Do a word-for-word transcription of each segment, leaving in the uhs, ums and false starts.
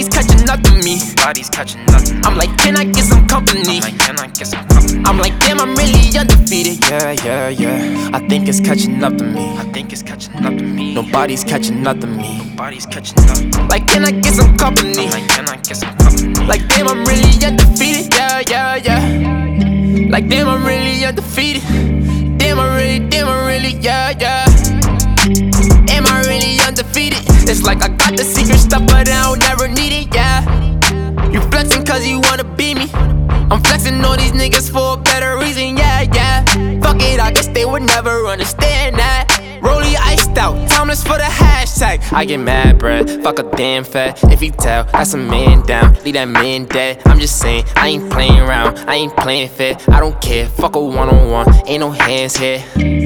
Nobody's catching up to me. Nobody's catching up to me. I'm like, can I get some company? I'm like, can I get some company? I'm like, damn, I'm really undefeated. Yeah, yeah, yeah. I think it's catching up to me. I think it's catching up to me. Nobody's catching up to me. Nobody's catching up. Like, can I get some company? I'm like, can I get some company? Like, damn, I'm really undefeated. Yeah, yeah, yeah. Like, damn, I'm really undefeated. Damn, I really, damn, I really, yeah, yeah. Am I really undefeated? It's like I got the secret stuff, but I don't ever need it, yeah. You flexing cause you wanna be me. I'm flexing on these niggas for a better reason, yeah, yeah. Fuck it, I guess they would never understand that. Rollie iced out, timeless for the hashtag. I get mad, bruh, fuck a damn fat. If you tell, that's a man down, leave that man dead. I'm just saying, I ain't playing around, I ain't playing fair. I don't care, fuck a one-on-one, ain't no hands here.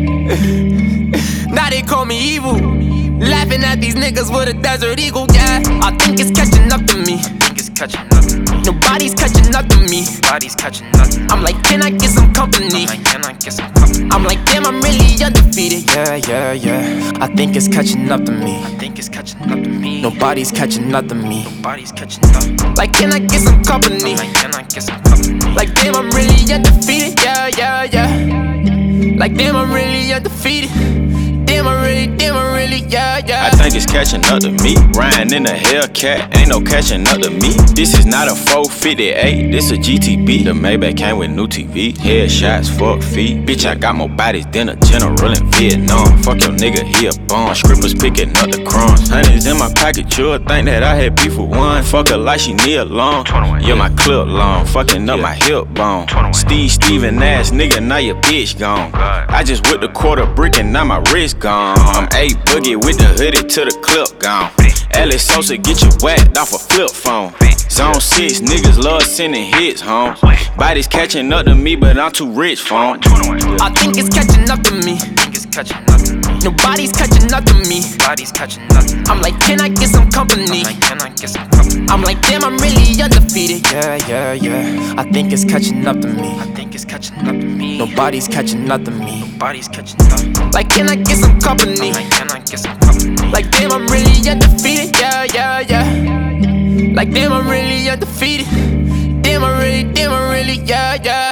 Now they call me evil, laughing at these niggas with a desert eagle, yeah. I think it's catching up to me. I think it's catching up to me. Nobody's catching up to me. Nobody's catching up to me. I'm like, can I get some company? I'm like, can I get some company? I'm like, damn, I'm really undefeated. Yeah, yeah, yeah. I think it's catching up to me. I think it's catching up to me. Nobody's catching up to me. Nobody's catching up. Like, can I get some company? I'm like, can I get some company? Like, damn, I'm really undefeated. Yeah, yeah, yeah. Like, damn, I'm really undefeated. Damn, I really, damn, I really, yeah, yeah. I think it's catching up to me. Riding in a Hellcat, ain't no catching up to me. This is not a four fifty-eight, this a G T B. The Maybach came with new T V. Headshots, fuck feet. Bitch, I got more bodies than a general in Vietnam. Fuck your nigga, he a bum. Scrippers picking up the crumbs. Honey's in my pocket, you'll think that I had beef with one. Fuck her like she need a long. Yeah, my clip long, fucking up my hip bone. Steve Steven ass nigga, now your bitch gone. I just whipped a quarter brick and now my wrist gone. I'm A Boogie with the hoodie to the clip gone. Alex Sosa get you whacked off a flip phone. Zone six niggas love sending hits home. Bodies catching up to me, but I'm too rich for 'em. I think it's catching up to me. I think it's catching up to me. Nobody's catching up to me. Nobody's catching up to me. I'm like, can I get some company? I'm like, can I get some company? I'm like, damn, I'm really undefeated. Yeah, yeah, yeah. I think it's catching up to me. I think it's catching up to me. Nobody's catching up to me. Nobody's catching up. Like, can I get some company? I'm like, can I get some company? Like, damn, I'm really undefeated. Yeah, yeah, yeah. Like, damn, I'm really undefeated. Damn, I really, damn, I really, yeah, yeah.